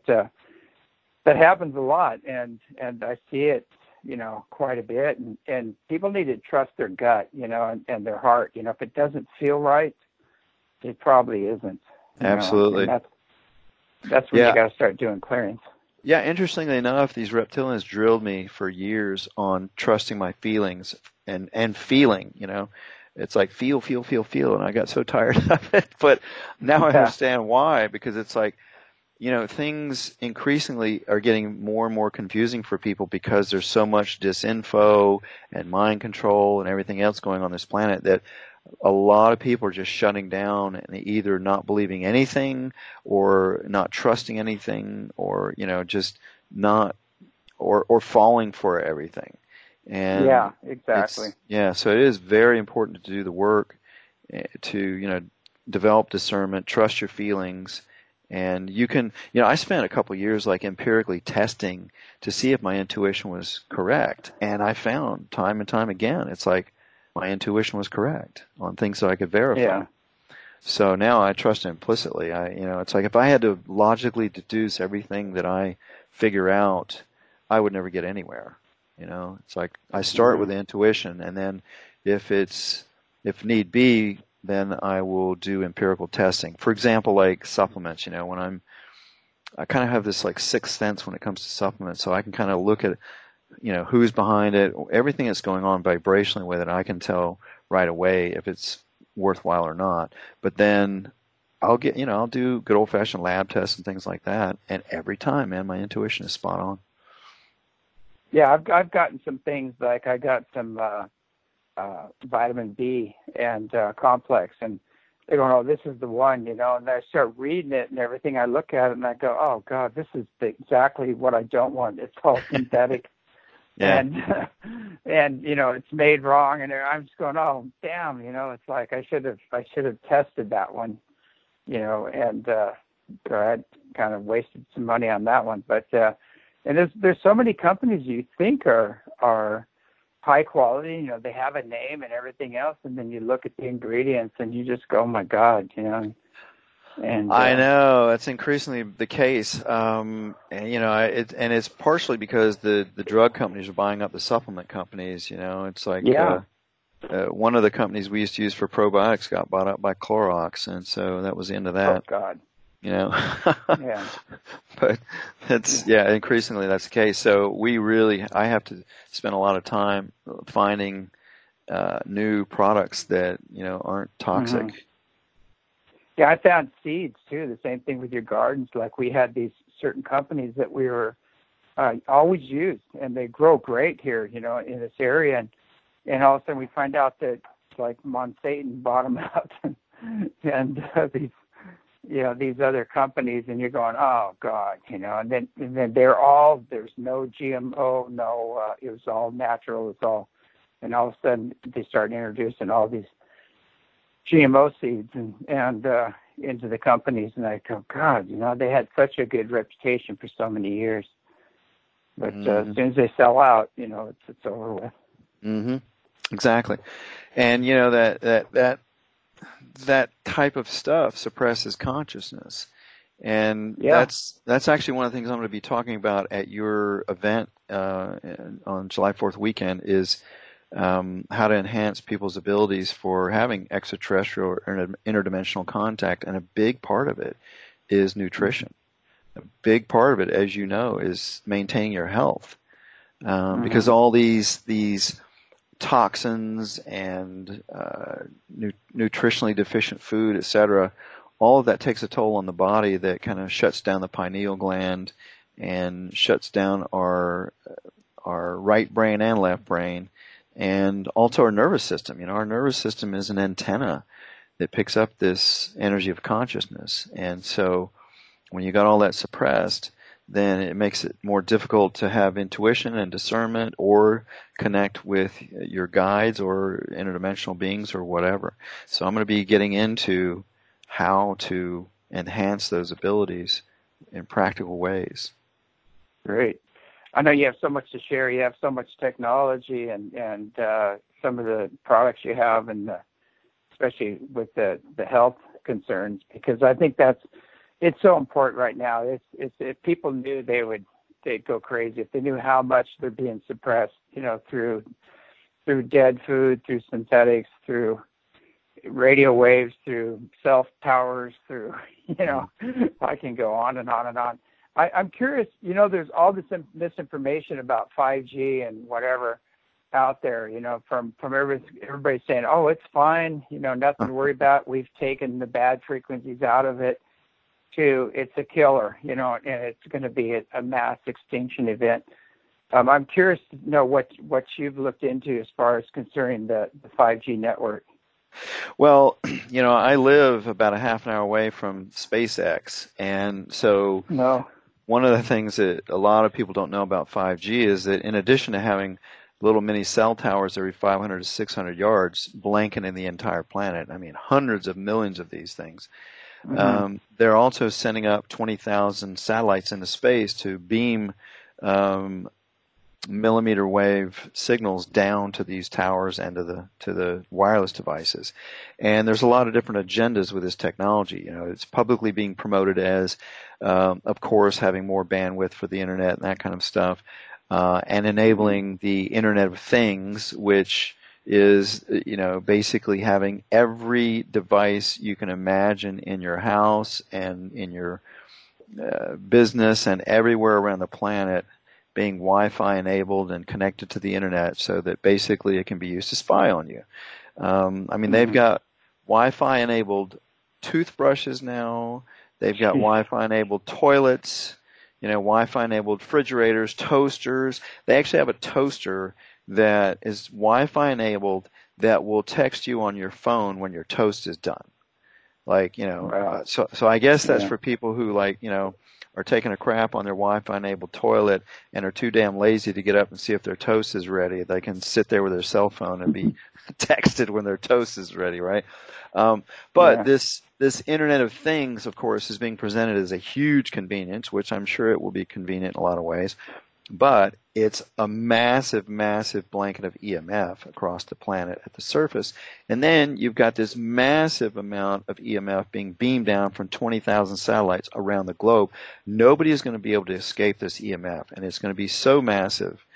that happens a lot, and I see it, quite a bit. And people need to trust their gut, and their heart. If it doesn't feel right, it probably isn't. Absolutely. That's when you got to start doing clearings. Yeah, interestingly enough, these reptilians drilled me for years on trusting my feelings and feeling, It's like feel, and I got so tired of it. But now I understand why, because it's like, things increasingly are getting more and more confusing for people because there's so much disinfo and mind control and everything else going on this planet that a lot of people are just shutting down and either not believing anything or not trusting anything or, just not or falling for everything. And yeah, exactly. So it is very important to do the work to, develop discernment, trust your feelings. And you can, I spent a couple of years like empirically testing to see if my intuition was correct. And I found time and time again, it's like my intuition was correct on things that I could verify. Yeah. So now I trust implicitly. It's like if I had to logically deduce everything that I figure out, I would never get anywhere. It's like I start with intuition, and then if need be, then I will do empirical testing. For example, like supplements, when I kind of have this like sixth sense when it comes to supplements, so I can kind of look at, who's behind it, everything that's going on vibrationally with it, I can tell right away if it's worthwhile or not. But then I'll do good old fashioned lab tests and things like that, and every time, man, my intuition is spot on. Yeah, I've gotten some things, like I got some vitamin B and complex, and they're going, oh, this is the one, and I start reading it and everything. I look at it and I go, oh God, this is exactly what I don't want. It's all synthetic. Yeah. And it's made wrong, and I'm just going, oh damn, it's like I should have tested that one, and so I had kind of wasted some money on that one. But and there's so many companies you think are high quality, they have a name and everything else, and then you look at the ingredients and you just go, oh my God, And I know that's increasingly the case, and it's partially because the drug companies are buying up the supplement companies. It's like one of the companies we used to use for probiotics got bought up by Clorox, and so that was the end of that. Oh God. Yeah. But increasingly that's the case. So I have to spend a lot of time finding new products that aren't toxic. Mm-hmm. Yeah, I found seeds too. The same thing with your gardens. Like we had these certain companies that we were always used, and they grow great here, in this area. And all of a sudden we find out that like Monsanto bought them out, and these other companies, and you're going, oh God, and then there's no GMO, no, it was all natural, and all of a sudden they start introducing all these GMO seeds and into the companies, and I go, God, they had such a good reputation for so many years, but as soon as they sell out, it's over with. Mm-hmm. Exactly, and that type of stuff suppresses consciousness, and that's actually one of the things I'm going to be talking about at your event on July 4th weekend is how to enhance people's abilities for having extraterrestrial or interdimensional contact, and a big part of it is nutrition. A big part of it, as you know, is maintaining your health, because all these toxins and nutritionally deficient food, etc., all of that takes a toll on the body that kind of shuts down the pineal gland and shuts down our right brain and left brain, and also our nervous system. Our nervous system is an antenna that picks up this energy of consciousness, and so when you got all that suppressed, then it makes it more difficult to have intuition and discernment or connect with your guides or interdimensional beings or whatever. So I'm going to be getting into how to enhance those abilities in practical ways. Great. I know you have so much to share. You have so much technology and some of the products you have, and especially with the health concerns, because I think it's so important right now. If people knew, they'd go crazy if they knew how much they're being suppressed, through dead food, through synthetics, through radio waves, through cell towers, through I can go on and on and on. I'm curious. There's all this misinformation about 5G and whatever out there. From everybody saying, oh, it's fine. Nothing to worry about. We've taken the bad frequencies out of it. To it's a killer, and it's going to be a mass extinction event. I'm curious to know what you've looked into as far as concerning the 5G network. Well, I live about a half an hour away from SpaceX, and so one of the things that a lot of people don't know about 5G is that in addition to having little mini cell towers every 500 to 600 yards blanketing the entire planet, I mean hundreds of millions of these things, they're also sending up 20,000 satellites into space to beam millimeter wave signals down to these towers and to the wireless devices. And there's a lot of different agendas with this technology. It's publicly being promoted as, of course, having more bandwidth for the internet and that kind of stuff, and enabling the Internet of Things, which is, basically having every device you can imagine in your house and in your business and everywhere around the planet being Wi-Fi enabled and connected to the internet, so that basically it can be used to spy on you. They've got Wi-Fi enabled toothbrushes now. They've got Wi-Fi enabled toilets, Wi-Fi enabled refrigerators, toasters. They actually have a toaster that is Wi-Fi enabled that will text you on your phone when your toast is done. Like, Wow. so I guess that's Yeah. for people who are taking a crap on their Wi-Fi enabled toilet and are too damn lazy to get up and see if their toast is ready. They can sit there with their cell phone and be texted when their toast is ready, right? But Yeah. this Internet of Things, of course, is being presented as a huge convenience, which I'm sure it will be convenient in a lot of ways. But it's a massive, massive blanket of EMF across the planet at the surface. And then you've got this massive amount of EMF being beamed down from 20,000 satellites around the globe. Nobody is going to be able to escape this EMF, and it's going to be so massive.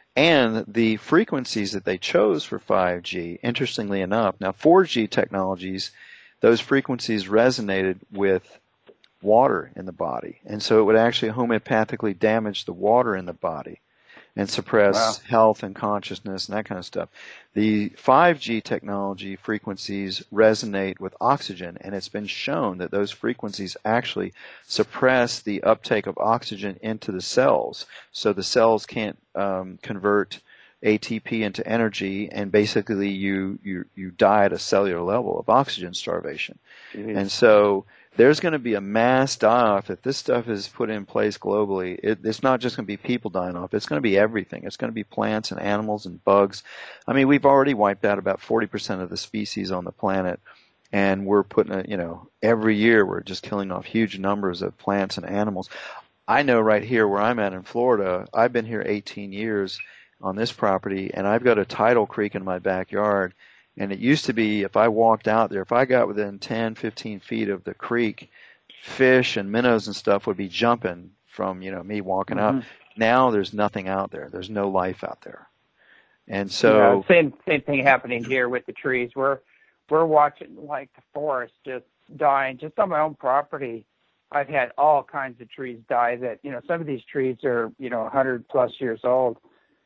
And the frequencies that they chose for 5G, interestingly enough, now 4G technologies, those frequencies resonated with water in the body. And so it would actually homeopathically damage the water in the body and suppress health and consciousness and that kind of stuff. The 5G technology frequencies resonate with oxygen, and it's been shown that those frequencies actually suppress the uptake of oxygen into the cells, so the cells can't convert ATP into energy, and basically you die at a cellular level of oxygen starvation. Mm-hmm. And so there's going to be a mass die-off if this stuff is put in place globally. It's not just going to be people dying off. It's going to be everything. It's going to be plants and animals and bugs. I mean, we've already wiped out about 40% of the species on the planet, and we're putting every year we're just killing off huge numbers of plants and animals. I know right here where I'm at in Florida, I've been here 18 years on this property, and I've got a tidal creek in my backyard. And it used to be if I walked out there, if I got within 10, 15 feet of the creek, fish and minnows and stuff would be jumping from, me walking out. Now there's nothing out there. There's no life out there. And so same thing happening here with the trees. We're watching like the forest just dying. Just on my own property, I've had all kinds of trees die that, some of these trees are, 100 plus years old.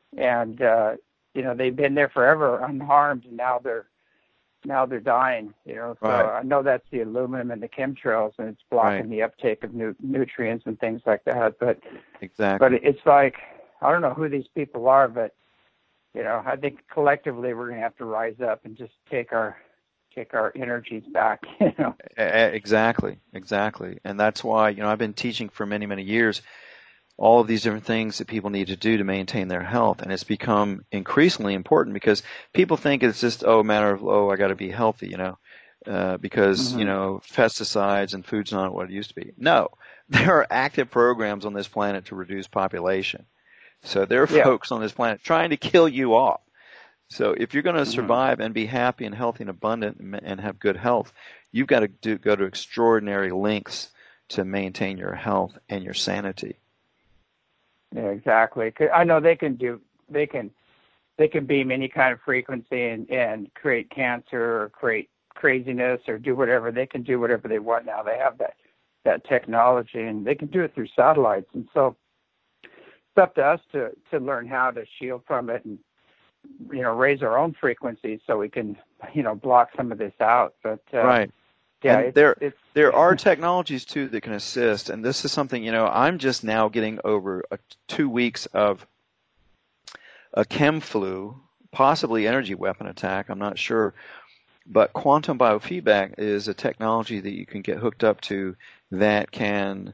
And they've been there forever unharmed, and now they're dying. So right. I know that's the aluminum and the chemtrails, and it's blocking right. the uptake of nutrients and things like that. But exactly. But it's like, I don't know who these people are, but I think collectively we're going to have to rise up and just take our energies back. Exactly, and that's why I've been teaching for many, many years all of these different things that people need to do to maintain their health. And it's become increasingly important because people think it's just, a matter of, I got to be healthy, because, pesticides and food's not what it used to be. No, there are active programs on this planet to reduce population. So there are folks on this planet trying to kill you off. So if you're going to survive and be happy and healthy and abundant and have good health, you've got to go to extraordinary lengths to maintain your health and your sanity. Yeah, exactly. I know they can beam any kind of frequency and create cancer or create craziness or do whatever. They can do whatever they want now. They have that technology, and they can do it through satellites. And so it's up to us to learn how to shield from it and raise our own frequencies so we can block some of this out. But right. Yeah, and there are technologies too that can assist, and this is something I'm just now getting over 2 weeks of a chem flu, possibly energy weapon attack. I'm not sure, but quantum biofeedback is a technology that you can get hooked up to that can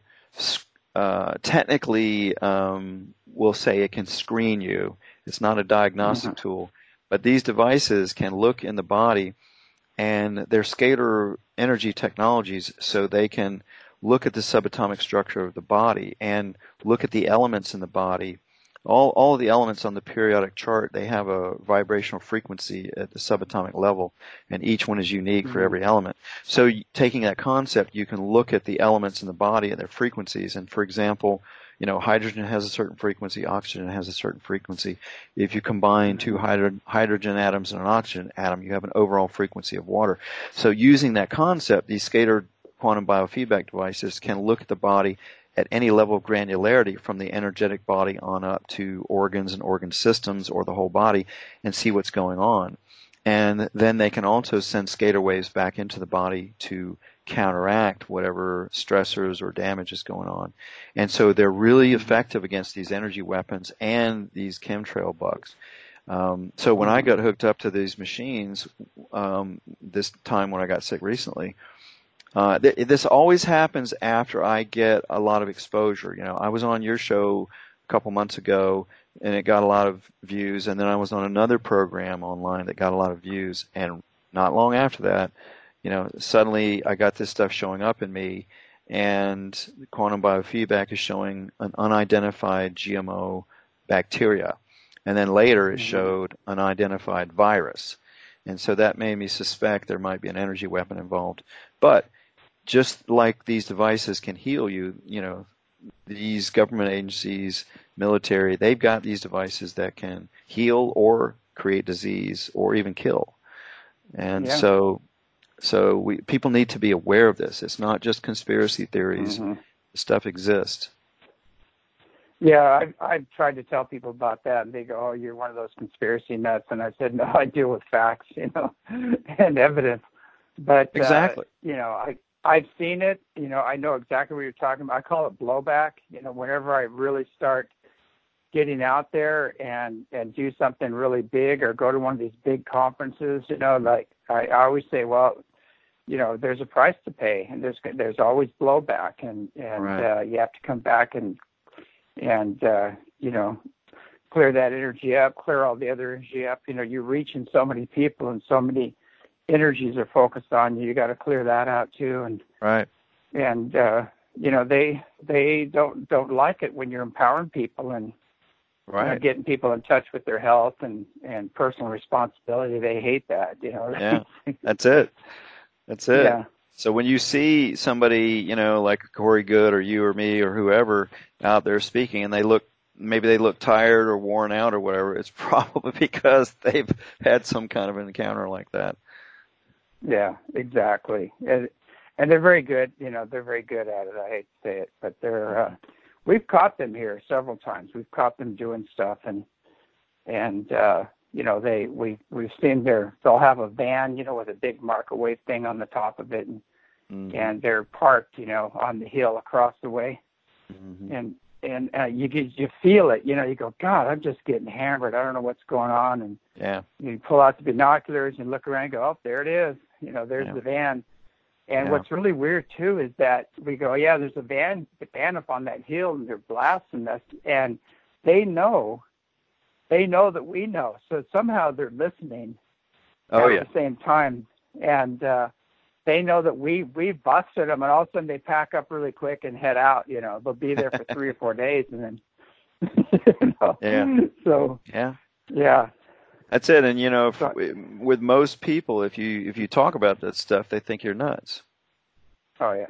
technically, we'll say it can screen you. It's not a diagnostic tool, but these devices can look in the body. And they're scalar energy technologies, so they can look at the subatomic structure of the body and look at the elements in the body. All of the elements on the periodic chart, they have a vibrational frequency at the subatomic level, and each one is unique for every element. So taking that concept, you can look at the elements in the body and their frequencies. And for example, hydrogen has a certain frequency, oxygen has a certain frequency. If you combine two hydrogen atoms and an oxygen atom, you have an overall frequency of water. So using that concept, these scalar quantum biofeedback devices can look at the body at any level of granularity, from the energetic body on up to organs and organ systems or the whole body, and see what's going on. And then they can also send scalar waves back into the body to counteract whatever stressors or damage is going on. And so they're really effective against these energy weapons and these chemtrail bugs. So when I got hooked up to these machines, this time when I got sick recently, this always happens after I get a lot of exposure. You know, I was on your show a couple months ago, and it got a lot of views, and then I was on another program online that got a lot of views, and not long after that, you know, suddenly I got this stuff showing up in me, and quantum biofeedback is showing an unidentified GMO bacteria. And then later it showed an unidentified virus. And so that made me suspect there might be an energy weapon involved. But just like these devices can heal you, you know, these government agencies, military, they've got these devices that can heal or create disease or even kill. And so people need to be aware of this. It's not just conspiracy theories. Stuff exists. Yeah, I've tried to tell people about that, and they go, "Oh, you're one of those conspiracy nuts." And I said, "No, I deal with facts, you know, and evidence." But exactly, you know, I've seen it. You know, I know exactly what you're talking about. I call it blowback. You know, whenever I really start getting out there and do something really big, or go to one of these big conferences, you know, like I always say, well, you know, there's a price to pay, and there's always blowback, and right. You have to come back and you know, clear that energy up, clear all the other energy up. You know, you're reaching so many people, and so many energies are focused on you. You got to clear that out too. And right. And you know, they don't like it when you're empowering people and right. You know, getting people in touch with their health and personal responsibility. They hate that. You know. Yeah, that's it. That's it. Yeah. So when you see somebody, you know, like Corey Good or you or me or whoever out there speaking, and maybe they look tired or worn out or whatever, it's probably because they've had some kind of an encounter like that. Yeah, exactly. And they're very good. You know, they're very good at it. I hate to say it, but they're. We've caught them here several times. We've caught them doing stuff, and you know, we've seen they'll have a van, you know, with a big microwave thing on the top of it, and they're parked, you know, on the hill across the way, and you feel it, you know, you go, God, I'm just getting hammered. I don't know what's going on, and you pull out the binoculars and look around and go, oh, there it is, you know, there's the van. And what's really weird too is that we go, yeah, there's a van up on that hill, and they're blasting us, and they know that we know. So somehow they're listening at the same time. And they know that we've busted them, and all of a sudden they pack up really quick and head out. You know, they'll be there for 3 or 4 days, and then, you know. Yeah. So, yeah. That's it. And, you know, with most people, if you talk about that stuff, they think you're nuts. Oh, yeah.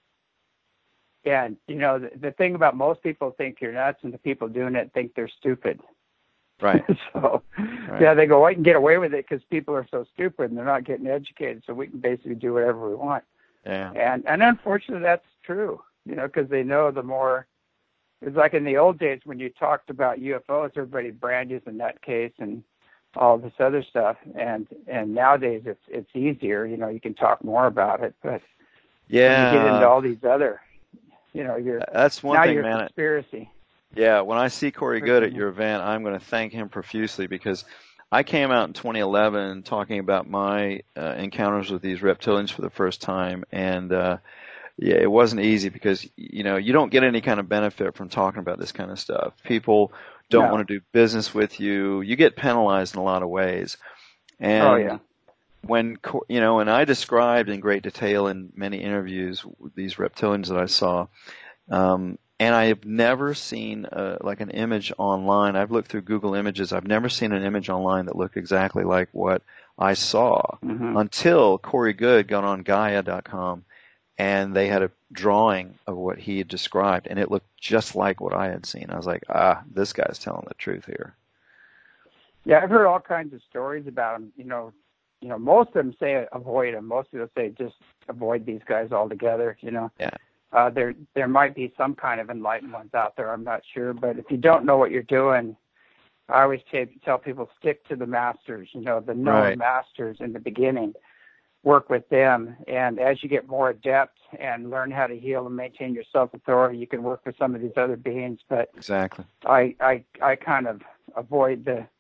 Yeah, and, you know, the thing about most people think you're nuts, and the people doing it think they're stupid. Right. So, yeah, they go, I can get away with it because people are so stupid and they're not getting educated, so we can basically do whatever we want. Yeah. And unfortunately, that's true, you know, because they know the more, it's like in the old days when you talked about UFOs, everybody branded you as a nutcase and all this other stuff. And nowadays it's easier, you know, you can talk more about it, but when you get into all these other, you know, that's one thing, man. Conspiracy. Yeah, when I see Corey Good at your event, I'm going to thank him profusely, because I came out in 2011 talking about my encounters with these reptilians for the first time, and it wasn't easy because, you know, you don't get any kind of benefit from talking about this kind of stuff. People don't want to do business with you. You get penalized in a lot of ways. And when, you know, and I described in great detail in many interviews these reptilians that I saw, and I have never seen like an image online. I've looked through Google Images. I've never seen an image online that looked exactly like what I saw until Corey Good got on Gaia.com, and they had a drawing of what he had described, and it looked just like what I had seen. I was like, this guy's telling the truth here. Yeah, I've heard all kinds of stories about him. You know, most of them say avoid him. Most of them say just avoid these guys altogether. You know. Yeah. There might be some kind of enlightened ones out there. I'm not sure, but if you don't know what you're doing, I always tell people stick to the masters. You know, the known masters in the beginning. Work with them, and as you get more adept and learn how to heal and maintain your self-authority, you can work with some of these other beings. But exactly, I kind of avoid the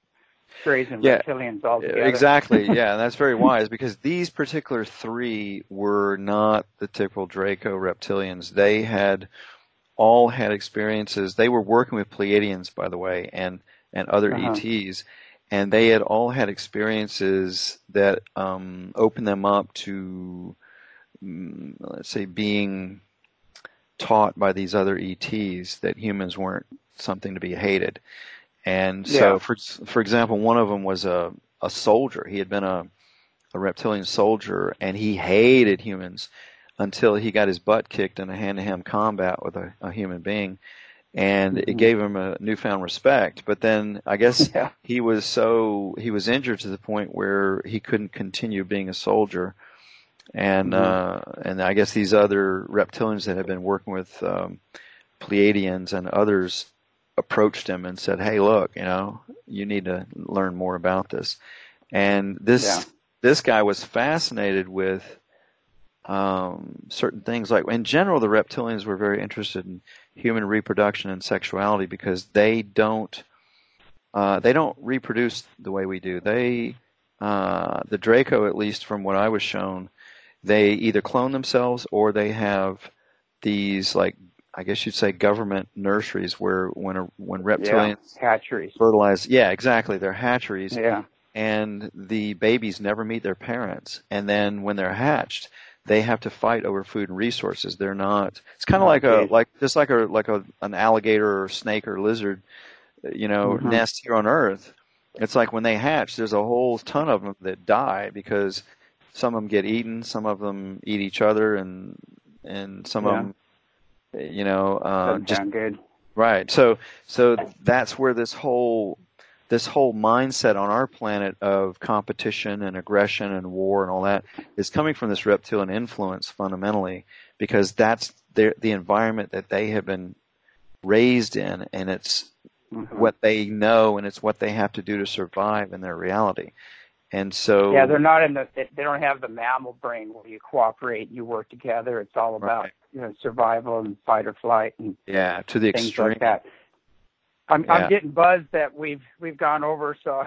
grazing Yeah, reptilians altogether. exactly. Yeah, and that's very wise because these particular three were not the typical Draco reptilians. They had all had experiences. They were working with Pleiadians, by the way, and other ETs, and they had all had experiences that opened them up to, let's say, being taught by these other ETs that humans weren't something to be hated. And so, for example, one of them was a soldier. He had been a reptilian soldier, and he hated humans until he got his butt kicked in a hand-to-hand combat with a human being, and it gave him a newfound respect. But then I guess he was injured to the point where he couldn't continue being a soldier, and I guess these other reptilians that had been working with Pleiadians and others approached him and said, "Hey, look, you need to learn more about this." And this guy was fascinated with certain things. Like in general, the reptilians were very interested in human reproduction and sexuality because they don't reproduce the way we do. The Draco, at least from what I was shown, they either clone themselves or they have these, like, I guess you'd say, government nurseries where when reptilians hatcheries fertilize, exactly, they're hatcheries, and the babies never meet their parents, and then when they're hatched, they have to fight over food and resources. They're not. It's kind of like an alligator or snake or lizard, nest here on Earth. It's like when they hatch, there's a whole ton of them that die because some of them get eaten, some of them eat each other, and some of them. Doesn't sound good. Right. So that's where this whole mindset on our planet of competition and aggression and war and all that is coming from this reptilian influence fundamentally, because that's the environment that they have been raised in, and it's what they know, and it's what they have to do to survive in their reality. And so they're not they don't have the mammal brain where you cooperate, you work together. It's all about survival and fight or flight and to the things extreme. like that. I'm getting buzzed that we've gone over, so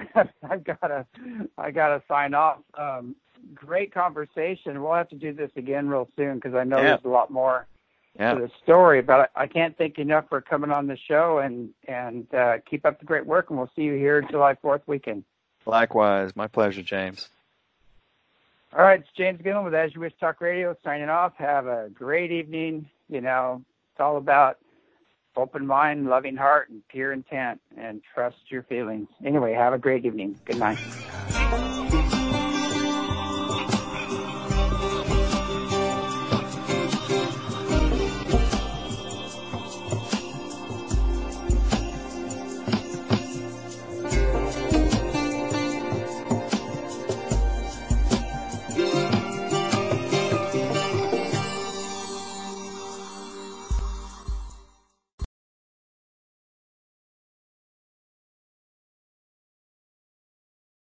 I gotta sign off. Great conversation. We'll have to do this again real soon because I know there's a lot more to the story. But I can't thank you enough for coming on the show, and keep up the great work. And we'll see you here July 4th weekend. Likewise, my pleasure, James. All right, it's James Gillen with As You Wish Talk Radio signing off. Have a great evening. It's all about open mind, loving heart, and pure intent, and trust your feelings. Anyway, have a great evening. Good night.